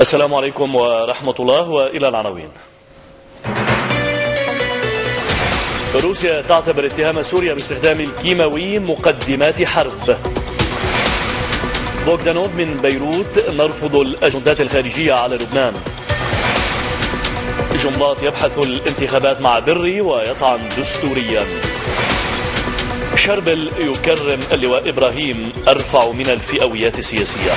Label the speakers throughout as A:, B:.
A: السلام عليكم ورحمة الله، وإلى العناوين. روسيا تعتبر اتهام سوريا باستخدام الكيماوي مقدمات حرب. بوغدانوف من بيروت: نرفض الأجندات الخارجية على لبنان. جنباط يبحث الانتخابات مع بري ويطعن دستوريا. شربل يكرم اللواء إبراهيم: أرفع من الفئويات السياسية.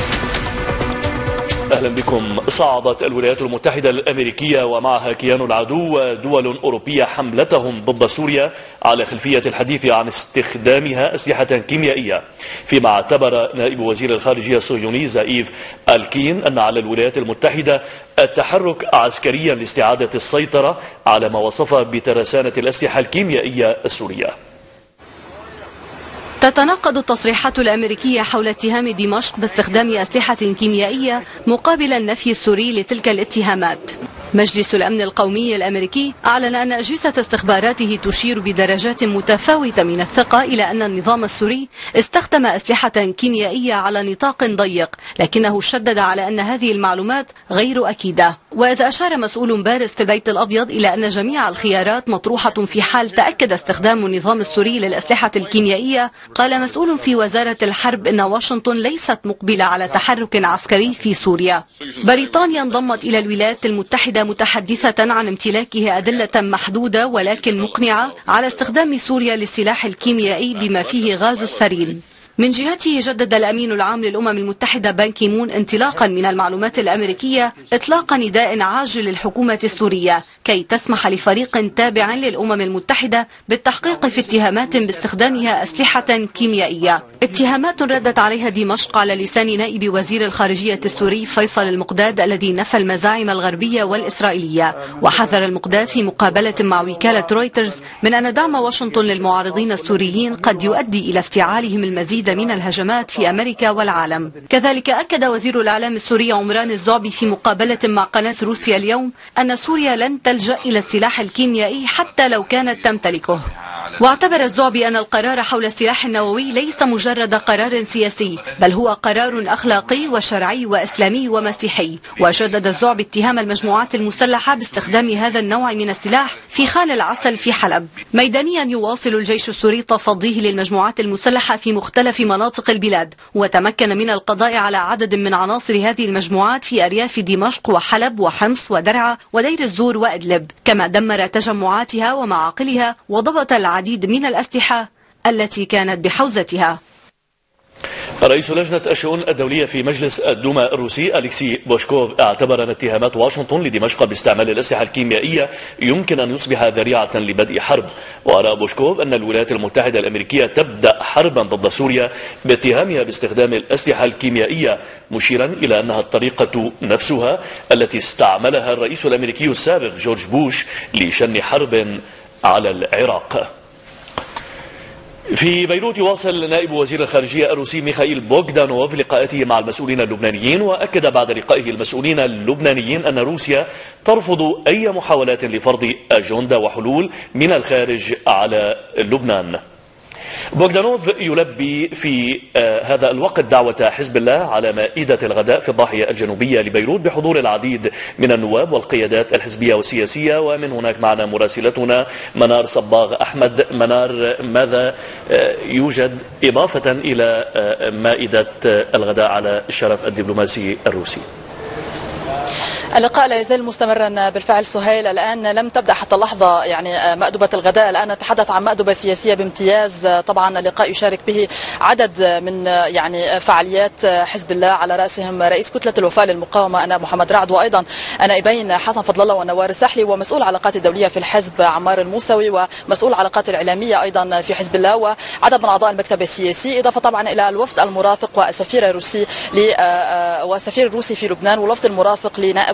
A: أهلا بكم. صعدت الولايات المتحدة الأمريكية ومعها كيان العدو ودول أوروبية حملتهم ضد سوريا على خلفية الحديث عن استخدامها أسلحة كيميائية، فيما اعتبر نائب وزير الخارجية الصهيوني زائيف الكين أن على الولايات المتحدة التحرك عسكريا لاستعادة السيطرة على ما وصفه بترسانة الأسلحة الكيميائية السورية.
B: تتناقض التصريحات الأمريكية حول اتهام دمشق باستخدام أسلحة كيميائية مقابل النفي السوري لتلك الاتهامات. مجلس الأمن القومي الأمريكي أعلن أن أجهزة استخباراته تشير بدرجات متفاوتة من الثقة إلى أن النظام السوري استخدم أسلحة كيميائية على نطاق ضيق، لكنه شدد على أن هذه المعلومات غير أكيدة. وإذا أشار مسؤول بارز في البيت الأبيض إلى أن جميع الخيارات مطروحة في حال تأكد استخدام النظام السوري للأسلحة الكيميائية، قال مسؤول في وزارة الحرب إن واشنطن ليست مقبلة على تحرك عسكري في سوريا. بريطانيا انضمت إلى الولايات المتحدة متحدثة عن امتلاكها أدلة محدودة ولكن مقنعة على استخدام سوريا للسلاح الكيميائي بما فيه غاز السرين. من جهته جدد الأمين العام للأمم المتحدة بان كي مون انطلاقا من المعلومات الأمريكية إطلاق نداء عاجل للحكومة السورية كي تسمح لفريق تابع للأمم المتحدة بالتحقيق في اتهامات باستخدامها أسلحة كيميائية، اتهامات ردت عليها دمشق على لسان نائب وزير الخارجية السوري فيصل المقداد الذي نفى المزاعم الغربية والإسرائيلية. وحذر المقداد في مقابلة مع وكالة رويترز من أن دعم واشنطن للمعارضين السوريين قد يؤدي إلى افتعالهم المزيد من الهجمات في أمريكا والعالم. كذلك أكد وزير الإعلام السوري عمران الزعبي في مقابلة مع قناة روسيا اليوم أن سوريا لن تلجأ إلى السلاح الكيميائي حتى لو كانت تمتلكه. واعتبر الزعبي أن القرار حول السلاح النووي ليس مجرد قرار سياسي، بل هو قرار أخلاقي وشرعي وإسلامي ومسيحي. وشدد الزعبي اتهام المجموعات المسلحة باستخدام هذا النوع من السلاح في خان العسل في حلب. ميدانيا يواصل الجيش السوري تصديه للمجموعات المسلحة في مختلف مناطق البلاد، وتمكن من القضاء على عدد من عناصر هذه المجموعات في أرياف دمشق وحلب وحمص ودرعا ودير الزور وإدلب، كما دمر تجمعاتها ومعاقلها وضبط العديد من الأسلحة التي كانت بحوزتها.
A: رئيس لجنة الشؤون الدولية في مجلس الدوما الروسي أليكسي بوشكوف اعتبر أن اتهامات واشنطن لدمشق باستعمال الأسلحة الكيميائية يمكن أن يصبح ذريعة لبدء حرب. وأرى بوشكوف أن الولايات المتحدة الأمريكية تبدأ حربا ضد سوريا باتهامها باستخدام الأسلحة الكيميائية، مشيرا إلى أنها الطريقة نفسها التي استعملها الرئيس الأمريكي السابق جورج بوش لشن حرب على العراق. في بيروت يواصل نائب وزير الخارجية الروسي ميخائيل بوغدانوف لقاءاته مع المسؤولين اللبنانيين، وأكد بعد لقائه المسؤولين اللبنانيين أن روسيا ترفض أي محاولات لفرض أجندة وحلول من الخارج على لبنان. بوغدانوف يلبي في هذا الوقت دعوة حزب الله على مائدة الغداء في الضاحية الجنوبية لبيروت بحضور العديد من النواب والقيادات الحزبية والسياسية. ومن هناك معنا مراسلتنا منار صباغ أحمد. منار، ماذا يوجد إضافة إلى مائدة الغداء على الشرف الدبلوماسي الروسي؟
C: اللقاء لا يزال مستمرا بالفعل سهيل. الآن لم تبدأ حتى اللحظة مأدبة الغداء، الآن نتحدث عن مأدبة سياسية بامتياز. طبعا اللقاء يشارك به عدد من فعاليات حزب الله، على رأسهم رئيس كتلة الوفاء للمقاومة أنا محمد رعد، وأيضا نائبين حسن فضل الله ونوار السحلي، ومسؤول العلاقات الدولية في الحزب عمار الموسوي، ومسؤول العلاقات الإعلامية أيضا في حزب الله، وعدد من أعضاء المكتب السياسي، إضافة طبعا إلى الوفد المرافق والسفير الروسي في لبنان، والوفد المرافق لنائب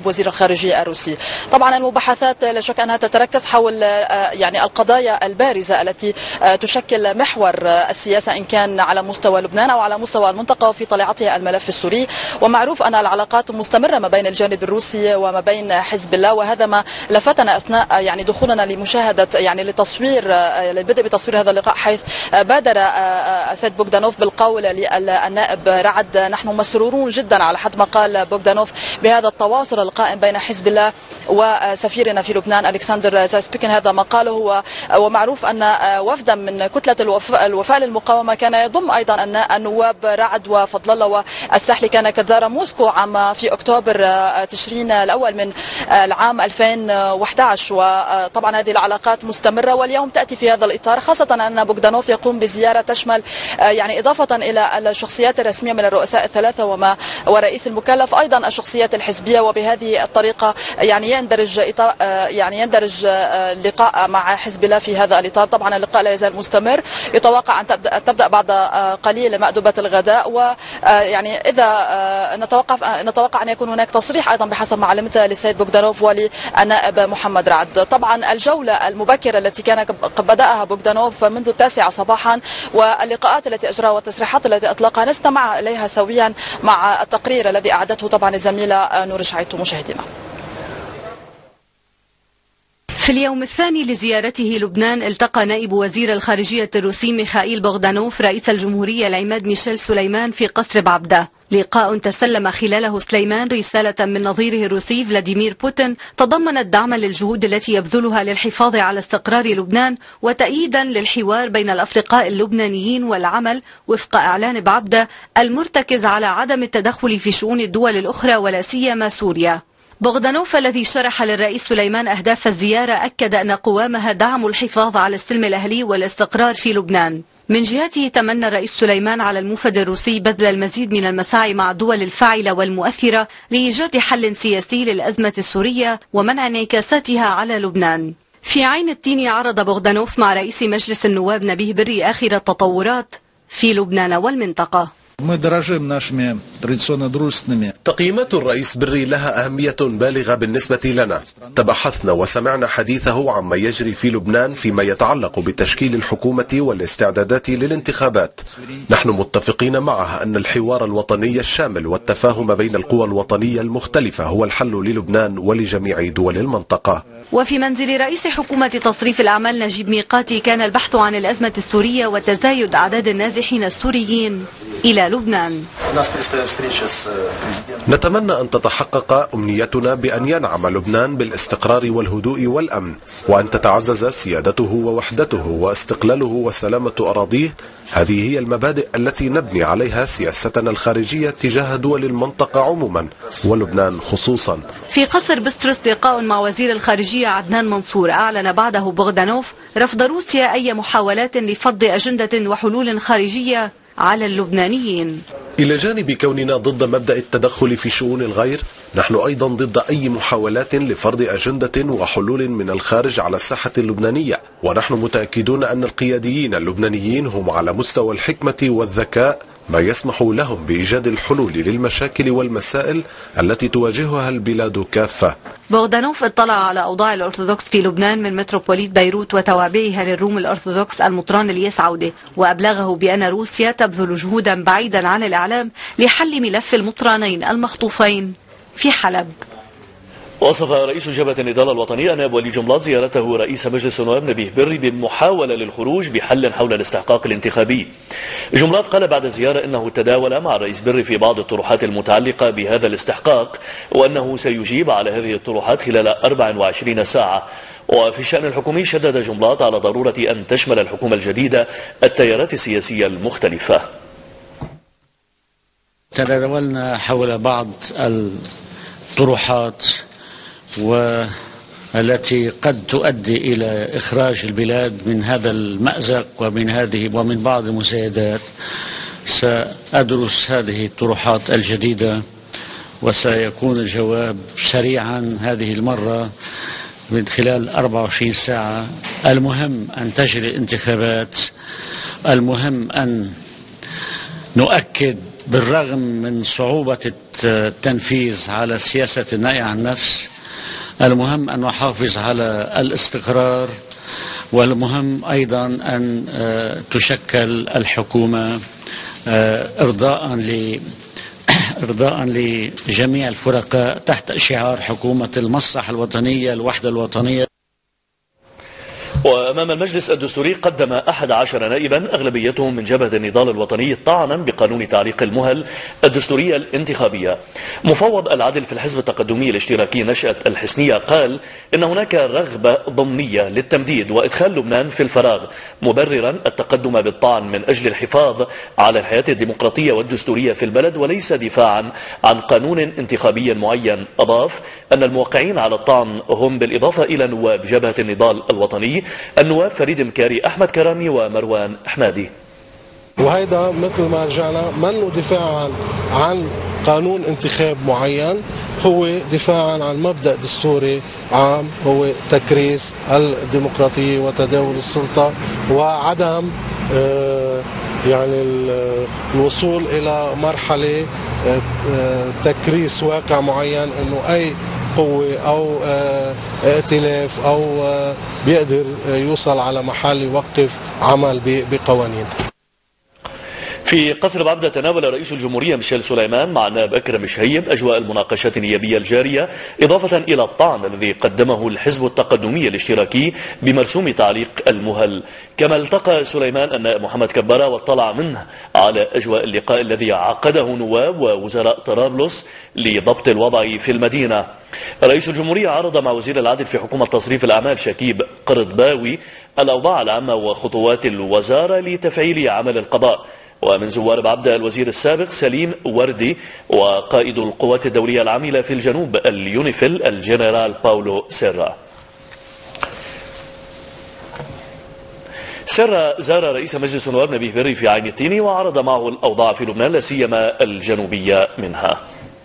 C: وزير الخارجية الروسي. طبعا المباحثات لا شك أنها تتركز حول يعني القضايا البارزة التي تشكل محور السياسة إن كان على مستوى لبنان أو على مستوى المنطقة وفي طليعتها الملف السوري. ومعروف أن العلاقات مستمرة ما بين الجانب الروسي وما بين حزب الله، وهذا ما لفتنا أثناء يعني دخولنا لمشاهدة يعني للبدء بتصوير هذا اللقاء، حيث بادر السيد بوغدانوف بالقول للنائب رعد: نحن مسرورون جدا على حد ما قال بوغدانوف بهذا التواصل القائم بين حزب الله وسفيرنا في لبنان الكسندر زايسبيكن. هذا ما قاله ومعروف أن وفدا من كتلة الوفاء للمقاومة كان يضم أيضا النواب رعد وفضل الله والسحلي، كان قد زار موسكو في أكتوبر تشرين الأول من العام 2011. وطبعا هذه العلاقات مستمرة واليوم تأتي في هذا الإطار، خاصة أن بوغدانوف يقوم بزيارة تشمل يعني إضافة إلى الشخصيات الرسمية من الرؤساء الثلاثة ورئيس المكلف أيضا الشخصيات الحزبية، وبهذه الطريقة يعني يندرج اللقاء مع حزب الله في هذا الإطار. طبعا اللقاء لا يزال مستمر، يتوقع أن تبدأ بعد قليل مأدبة الغداء، ويعني إذا نتوقع أن يكون هناك تصريح أيضا بحسب معلومات للسيد بوغدانوف وللنائب محمد رعد. طبعا الجولة المبكرة التي كان قد بدأها بوغدانوف منذ 9 صباحا واللقاءات التي أجراها والتصريحات التي أطلقها نستمع إليها سويا مع التقرير الذي أعدته طبعا الزميلة نور شعيتو. مشاهدينا،
B: في اليوم الثاني لزيارته لبنان التقى نائب وزير الخارجية الروسي ميخائيل بوغدانوف رئيس الجمهورية العماد ميشيل سليمان في قصر بعبدة، لقاء تسلم خلاله سليمان رسالة من نظيره الروسي فلاديمير بوتين تضمنت دعما للجهود التي يبذلها للحفاظ على استقرار لبنان وتأييدا للحوار بين الأفرقاء اللبنانيين والعمل وفق إعلان بعبدة المرتكز على عدم التدخل في شؤون الدول الأخرى ولا سيما سوريا. بوغدانوف الذي شرح للرئيس سليمان أهداف الزيارة أكد أن قوامها دعم الحفاظ على السلم الأهلي والاستقرار في لبنان. من جهته تمنى الرئيس سليمان على الموفد الروسي بذل المزيد من المساعي مع الدول الفاعلة والمؤثرة لإيجاد حل سياسي للأزمة السورية ومنع انعكاساتها على لبنان. في عين التين عرض بوغدانوف مع رئيس مجلس النواب نبيه بري آخر التطورات في لبنان والمنطقة.
D: تقييمات الرئيس بري لها أهمية بالغة بالنسبة لنا. تبحثنا وسمعنا حديثه عما يجري في لبنان فيما يتعلق بتشكيل الحكومة والاستعدادات للانتخابات. نحن متفقين معه أن الحوار الوطني الشامل والتفاهم بين القوى الوطنية المختلفة هو الحل للبنان ولجميع دول المنطقة.
B: وفي منزل رئيس حكومة تصريف الأعمال نجيب ميقاتي كان البحث عن الأزمة السورية وتزايد أعداد النازحين السوريين إلى لبنان.
D: نتمنى أن تتحقق أمنيتنا بأن ينعم لبنان بالاستقرار والهدوء والأمن، وأن تتعزز سيادته ووحدته واستقلاله وسلامة أراضيه. هذه هي المبادئ التي نبني عليها سياستنا الخارجية تجاه دول المنطقة عموما ولبنان خصوصا.
B: في قصر بسترس لقاء مع وزير الخارجية عدنان منصور أعلن بعده بوغدانوف رفض روسيا أي محاولات لفرض أجندة وحلول خارجية على اللبنانيين.
D: إلى جانب كوننا ضد مبدأ التدخل في شؤون الغير، نحن أيضا ضد أي محاولات لفرض أجندة وحلول من الخارج على الساحة اللبنانية، ونحن متأكدون أن القياديين اللبنانيين هم على مستوى الحكمة والذكاء ما يسمح لهم بإيجاد الحلول للمشاكل والمسائل التي تواجهها البلاد كافة.
B: بوغدانوف اطلع على أوضاع الأرثوذكس في لبنان من متروبوليت بيروت وتوابعها للروم الأرثوذكس المطران الياس عودة، وأبلغه بأن روسيا تبذل جهودا بعيدا عن الإعلام لحل ملف المطرانين المخطوفين في حلب.
A: وصف رئيس جبهة النضال الوطني نائب ولي جملات زيارته رئيس مجلس النواب نبيه بري بمحاولة للخروج بحل حول الاستحقاق الانتخابي. جملات قال بعد الزيارة إنه تداول مع الرئيس بري في بعض الطروحات المتعلقة بهذا الاستحقاق، وأنه سيجيب على هذه الطروحات خلال 24 ساعة. وفي الشأن الحكومي شدد جملات على ضرورة أن تشمل الحكومة الجديدة التيارات السياسية المختلفة.
E: تداولنا حول بعض الطروحات والتي قد تؤدي إلى إخراج البلاد من هذا المأزق ومن بعض المساعدات. سأدرس هذه الطروحات الجديدة وسيكون الجواب سريعا هذه المرة من خلال 24 ساعة. المهم أن تجري الانتخابات، المهم أن نؤكد بالرغم من صعوبة التنفيذ على سياسة النهي عن النفس، المهم أن نحافظ على الاستقرار، والمهم أيضا أن تشكل الحكومة إرضاء لجميع الفرقاء تحت شعار حكومة المصلحة الوطنية، الوحدة الوطنية.
A: وأمام المجلس الدستوري قدم 11 نائبا أغلبيتهم من جبهة النضال الوطني طعنا بقانون تعليق المهل الدستورية الانتخابية. مفوض العدل في الحزب التقدمي الاشتراكي نشأة الحسنية قال إن هناك رغبة ضمنية للتمديد وإدخال لبنان في الفراغ، مبررا التقدم بالطعن من أجل الحفاظ على الحياة الديمقراطية والدستورية في البلد وليس دفاعا عن قانون انتخابي معين. أضاف أن الموقعين على الطعن هم بالإضافة إلى نواب جبهة النضال الوطني النواب فريد مكاري، أحمد كرامي، ومروان حمادي.
F: وهيدا مثل ما رجعنا منه دفاعا عن قانون انتخاب معين، هو دفاعا عن مبدأ دستوري عام هو تكريس الديمقراطية وتداول السلطة وعدم يعني الوصول إلى مرحلة تكريس واقع معين انه اي قوة او ائتلاف او بيقدر يوصل على محل يوقف عمل بقوانين.
A: في قصر بعبدة تناول رئيس الجمهورية ميشيل سليمان مع النائب أكرم شهيب أجواء المناقشات النيابية الجارية، إضافة إلى الطعن الذي قدمه الحزب التقدمي الاشتراكي بمرسوم تعليق المهل. كما التقى سليمان النائب محمد كبارة واطلع منه على أجواء اللقاء الذي عقده نواب ووزراء طرابلس لضبط الوضع في المدينة. رئيس الجمهورية عرض مع وزير العدل في حكومة تصريف الأعمال شكيب قرضباوي الأوضاع العامة وخطوات الوزارة لتفعيل عمل القضاء. ومن زوار بعبدة الوزير السابق سليم وردي وقائد القوات الدولية العاملة في الجنوب اليونيفيل الجنرال باولو سيرا. زار رئيس مجلس النواب نبيه بري في عين التين وعرض معه الأوضاع في لبنان لا سيما الجنوبية منها.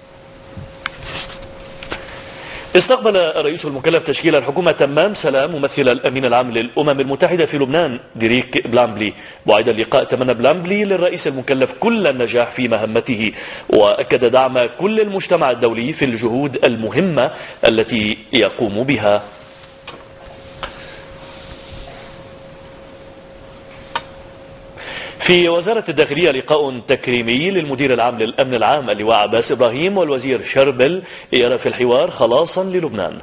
A: استقبل الرئيس المكلف تشكيل الحكومة تمام سلام ممثل الأمين العام للأمم المتحدة في لبنان ديريك بلامبلي. بعد اللقاء تمنى بلامبلي للرئيس المكلف كل النجاح في مهمته، وأكد دعم كل المجتمع الدولي في الجهود المهمة التي يقوم بها. في وزارة الداخلية لقاء تكريمي للمدير العام للأمن العام اللواء عباس إبراهيم والوزير شربل يرى في الحوار خلاصا للبنان.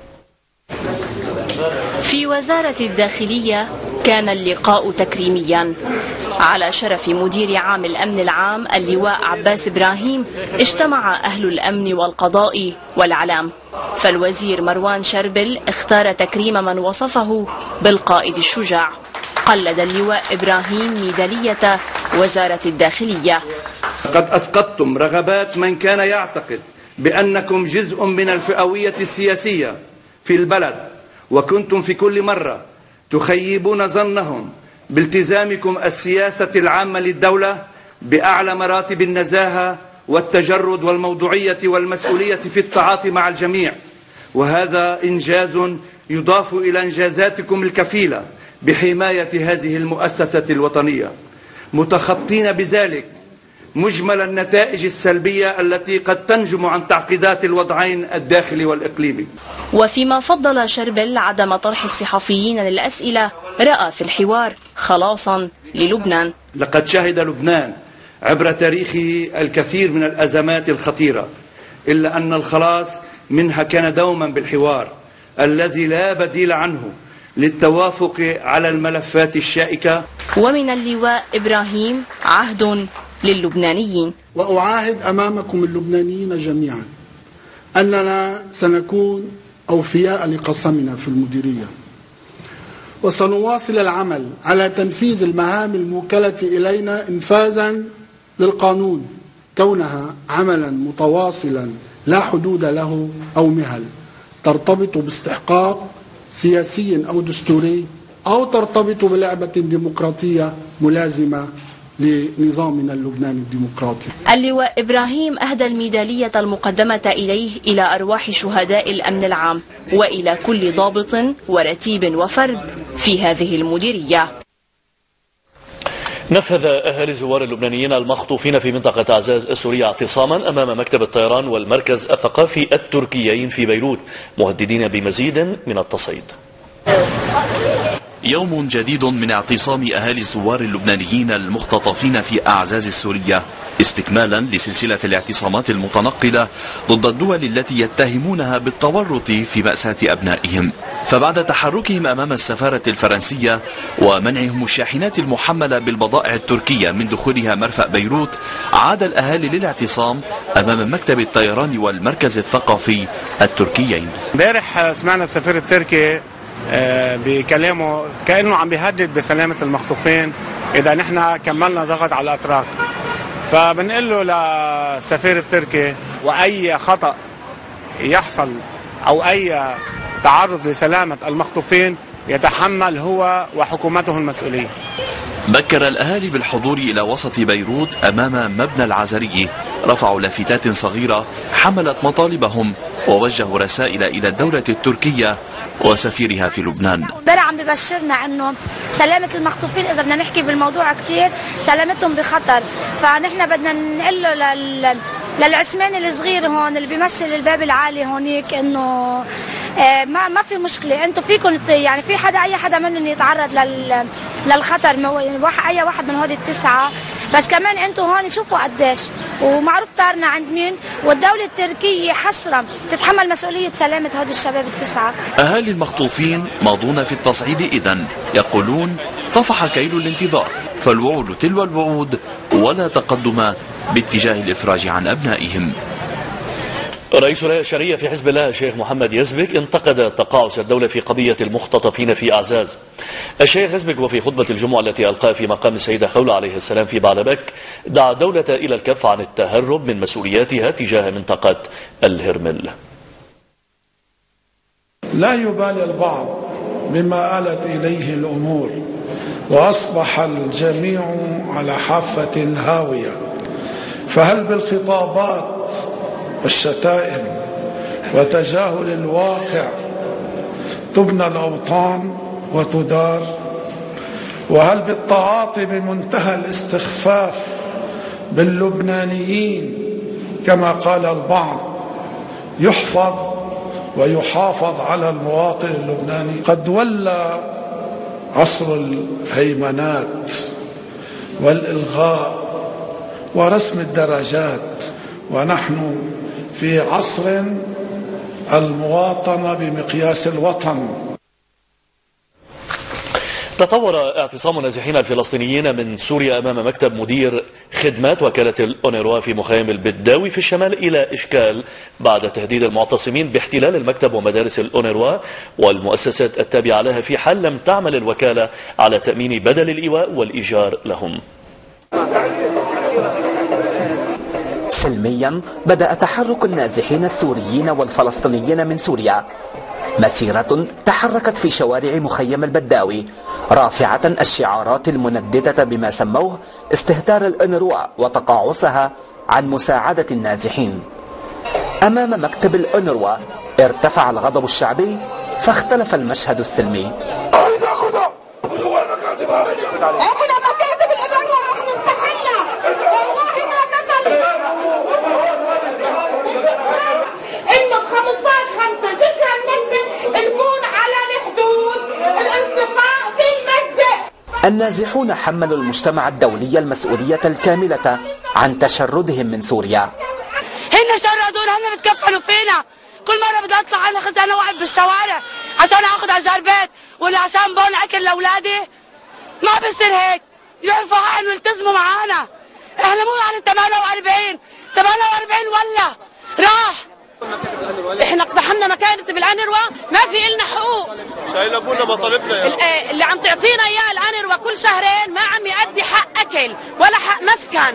G: في وزارة الداخلية كان اللقاء تكريميا على شرف مدير عام الأمن العام اللواء عباس إبراهيم. اجتمع أهل الأمن والقضاء والعلام، فالوزير مروان شربل اختار تكريم من وصفه بالقائد الشجاع. قلد اللواء إبراهيم ميدالية وزارة الداخلية.
H: قد أسقطتم رغبات من كان يعتقد بأنكم جزء من الفئوية السياسية في البلد، وكنتم في كل مرة تخيبون ظنهم بالتزامكم السياسة العامة للدولة بأعلى مراتب النزاهة والتجرد والموضوعية والمسؤولية في التعاطي مع الجميع، وهذا إنجاز يضاف إلى إنجازاتكم الكفيلة بحماية هذه المؤسسة الوطنية، متخطين بذلك مجمل النتائج السلبية التي قد تنجم عن تعقيدات الوضعين الداخلي والإقليمي.
G: وفيما فضل شربل عدم طرح الصحفيين للأسئلة، رأى في الحوار خلاصا للبنان.
H: لقد شهد لبنان عبر تاريخه الكثير من الأزمات الخطيرة، إلا أن الخلاص منها كان دوما بالحوار الذي لا بديل عنه للتوافق على الملفات الشائكة.
G: ومن اللواء إبراهيم عهد للبنانيين.
I: وأعاهد أمامكم اللبنانيين جميعا أننا سنكون أوفياء لقسمنا في المديرية، وسنواصل العمل على تنفيذ المهام الموكلة إلينا إنفاذا للقانون، كونها عملا متواصلا لا حدود له أو مهل ترتبط باستحقاق سياسي أو دستوري، أو ترتبط بلعبة ديمقراطية ملازمة لنظامنا اللبناني الديمقراطي.
G: اللواء إبراهيم أهدى الميدالية المقدمة إليه إلى أرواح شهداء الأمن العام وإلى كل ضابط ورتيب وفرد في هذه المديرية.
A: نفذ أهالي الزوار اللبنانيين المخطوفين في منطقة أعزاز السورية اعتصاما أمام مكتب الطيران والمركز الثقافي التركيين في بيروت، مهددين بمزيد من التصعيد.
J: يوم جديد من اعتصام أهالي الزوار اللبنانيين المختطفين في أعزاز السورية، استكمالا لسلسلة الاعتصامات المتنقلة ضد الدول التي يتهمونها بالتورط في مأساة أبنائهم. فبعد تحركهم أمام السفارة الفرنسية ومنعهم الشاحنات المحملة بالبضائع التركية من دخولها مرفأ بيروت، عاد الأهالي للاعتصام أمام مكتب الطيران والمركز الثقافي التركيين.
K: امبارح سمعنا السفير التركي بكلامه كأنه عم بيهدد بسلامة المخطوفين إذا نحن كملنا ضغط على الأتراك. فبنقول له للسفير التركي وأي خطأ يحصل أو أي تعرض لسلامة المخطوفين يتحمل هو وحكومته المسؤولية.
J: بكر الأهالي بالحضور إلى وسط بيروت أمام مبنى العزري، رفعوا لافتات صغيرة حملت مطالبهم ووجهوا رسائل إلى الدولة التركية وسفيرها في لبنان.
L: امبارح عم ببشرنا انه سلامة المخطوفين اذا بدنا نحكي بالموضوع كتير سلامتهم بخطر، فنحن بدنا نقول له للعثماني الصغير هون اللي بيمثل الباب العالي هونيك انه ما في مشكله، انتم فيكم يعني في حدا اي حدا منهم يتعرض للخطر، اي واحد من هودي التسعه، بس كمان انتم هون شوفوا قديش ومعروف طارنا عند مين، والدوله التركيه حصرا تتحمل مسؤوليه سلامه هودي الشباب التسعه.
J: اهالي المخطوفين ماضون في التصعيد اذن، يقولون طفح كيل الانتظار، فالوعود تلو الوعود ولا تقدم باتجاه الافراج عن ابنائهم.
A: رئيس الشرعية في حزب الله الشيخ محمد يزبك انتقد تقاعس الدولة في قضية المختطفين في أعزاز. الشيخ يزبك وفي خطبة الجمعة التي ألقاها في مقام السيدة خولة عليه السلام في بعلبك دعا الدولة إلى الكف عن التهرب من مسؤولياتها تجاه منطقة الهرمل.
M: لا يبالي البعض بما آلت إليه الأمور وأصبح الجميع على حافة الهاوية، فهل بالخطابات والشتائم وتجاهل الواقع تبنى الأوطان وتدار؟ وهل بالتعاطي بمنتهى الاستخفاف باللبنانيين كما قال البعض يحفظ ويحافظ على المواطن اللبناني؟ قد ولى عصر الهيمنات والإلغاء ورسم الدرجات، ونحن في عصر المواطنة بمقياس الوطن.
A: تطور اعتصام النازحين الفلسطينيين من سوريا أمام مكتب مدير خدمات وكالة الأونروا في مخيم البداوي في الشمال إلى إشكال بعد تهديد المعتصمين باحتلال المكتب ومدارس الأونروا والمؤسسات التابعة لها في حال لم تعمل الوكالة على تأمين بدل الإيواء والإيجار لهم.
N: سلميا بدأ تحرك النازحين السوريين والفلسطينيين من سوريا، مسيرة تحركت في شوارع مخيم البداوي رافعة الشعارات المنددة بما سموه استهتار الأونروا وتقاعسها عن مساعدة النازحين. أمام مكتب الأونروا ارتفع الغضب الشعبي فاختلف المشهد السلمي. النازحون حملوا المجتمع الدولي المسؤولية الكاملة عن تشردهم من سوريا.
O: هن شردونا، هن بتكفلوا فينا، كل مرة بدي اطلع انا خزانة واقف بالشوارع عشان اخذ اجار بيت ولا عشان بون اكل لاولادي. ما بصير هيك، يعرفوا حقهم ويلتزموا معانا. احنا مو على 48 ولا راح. احنا اقتحمنا مكانة بالأونروا، ما في إلنا حقوق.
P: شايل ابونا مطالبنا
O: اللي عم تعطينا اياه الأونروا كل شهرين ما عم يؤدي حق اكل ولا حق مسكن.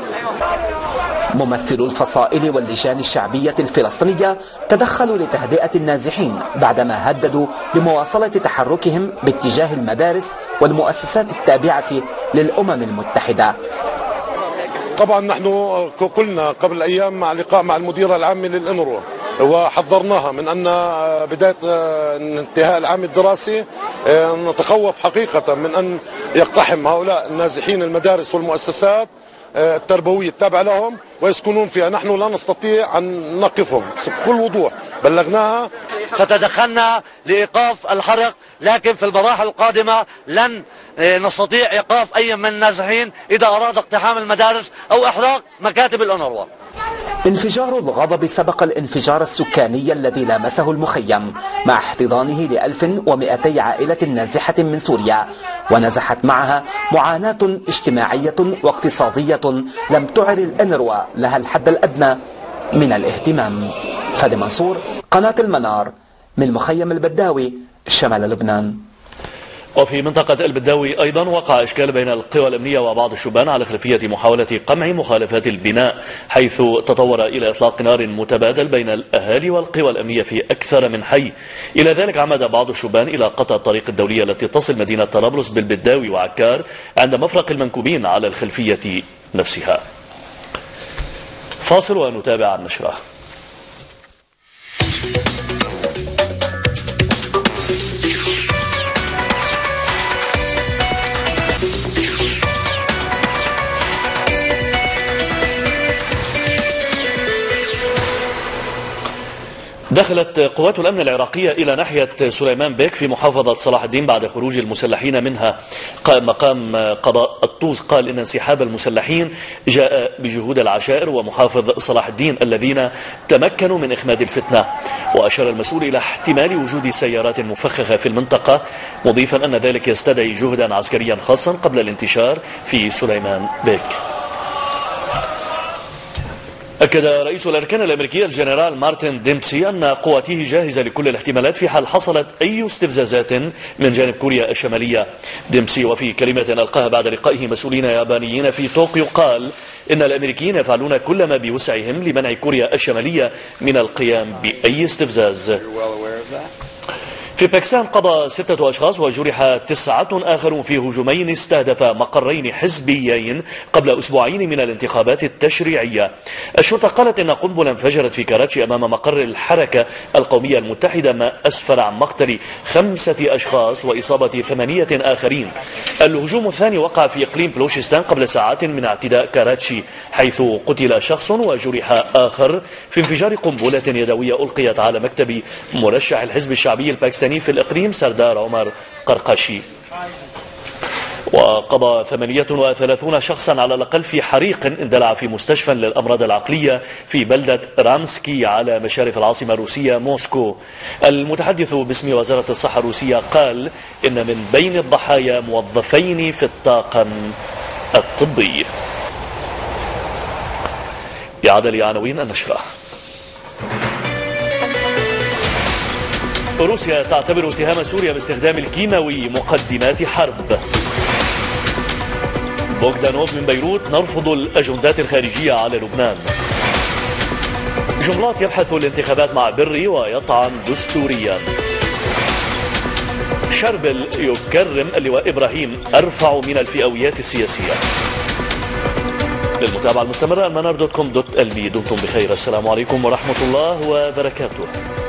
N: ممثلو الفصائل واللجان الشعبية الفلسطينية تدخلوا لتهدئة النازحين بعدما هددوا بمواصلة تحركهم باتجاه المدارس والمؤسسات التابعة للأمم المتحدة.
F: طبعا نحن قلنا قبل أيام مع لقاء مع المديرة العامة للأونروا وحذرناها من أن بداية انتهاء العام الدراسي نتخوف حقيقة من أن يقتحم هؤلاء النازحين المدارس والمؤسسات التربوية التابعة لهم ويسكنون فيها. نحن لا نستطيع أن نقفهم بكل وضوح، بلغناها
Q: فتدخلنا لإيقاف الحرق، لكن في المراحل القادمة لن نستطيع إيقاف أي من النازحين إذا أراد اقتحام المدارس أو إحراق مكاتب الأونروا.
N: انفجار الغضب سبق الانفجار السكاني الذي لامسه المخيم مع احتضانه ل1200 عائلة نازحة من سوريا، ونزحت معها معاناة اجتماعية واقتصادية لم تعر الأونروا لها الحد الأدنى من الاهتمام. فادي منصور، قناة المنار، من مخيم البداوي شمال لبنان.
A: وفي منطقة البداوي أيضا وقع إشكال بين القوى الأمنية وبعض الشبان على خلفية محاولة قمع مخالفات البناء، حيث تطور إلى إطلاق نار متبادل بين الأهالي والقوى الأمنية في أكثر من حي. إلى ذلك عمد بعض الشبان إلى قطع الطريق الدولية التي تصل مدينة طرابلس بالبداوي وعكار عند مفرق المنكوبين على الخلفية نفسها. فاصل ونتابع النشرة. دخلت قوات الأمن العراقية إلى ناحية سليمان بيك في محافظة صلاح الدين بعد خروج المسلحين منها. مقام قضاء الطوس قال إن انسحاب المسلحين جاء بجهود العشائر ومحافظ صلاح الدين الذين تمكنوا من إخماد الفتنة. وأشار المسؤول إلى احتمال وجود سيارات مفخخة في المنطقة، مضيفا أن ذلك يستدعي جهدا عسكريا خاصا قبل الانتشار في سليمان بيك. أكد رئيس الأركان الأمريكي الجنرال مارتن ديمبسي أن قواته جاهزة لكل الاحتمالات في حال حصلت أي استفزازات من جانب كوريا الشمالية. ديمبسي وفي كلمة ألقاها بعد لقائه مسؤولين يابانيين في طوكيو قال إن الأمريكيين يفعلون كل ما بوسعهم لمنع كوريا الشمالية من القيام بأي استفزاز. في باكستان قضى 6 أشخاص وجرح 9 آخرون في هجومين استهدفا مقرين حزبيين قبل أسبوعين من الانتخابات التشريعية. الشرطة قالت إن قنبلة انفجرت في كراتشي أمام مقر الحركة القومية المتحدة، ما أسفر عن مقتل 5 أشخاص وإصابة 8 آخرين. الهجوم الثاني وقع في إقليم بلوشستان قبل ساعات من اعتداء كراتشي، حيث قتل شخص وجرح آخر في انفجار قنبلة يدوية ألقيت على مكتب مرشح الحزب الشعبي الباكستاني في الإقليم سردار عمر قرقاشي. وقضى 38 شخصا على الأقل في حريق اندلع في مستشفى للأمراض العقلية في بلدة رامسكي على مشارف العاصمة الروسية موسكو. المتحدث باسم وزارة الصحة الروسية قال إن من بين الضحايا موظفين في الطاقم الطبي. إعادة لعناوين النشرة. روسيا تعتبر اتهام سوريا باستخدام الكيماوي مقدمات حرب. بوغدانوف من بيروت: نرفض الأجندات الخارجية على لبنان. جملات يبحث الانتخابات مع بري ويطعن دستوريا. شربل يكرم اللواء إبراهيم أرفع من الفئويات السياسية. للمتابعة المستمرة المنار.com.lb. دمتم بخير. السلام عليكم ورحمة الله وبركاته.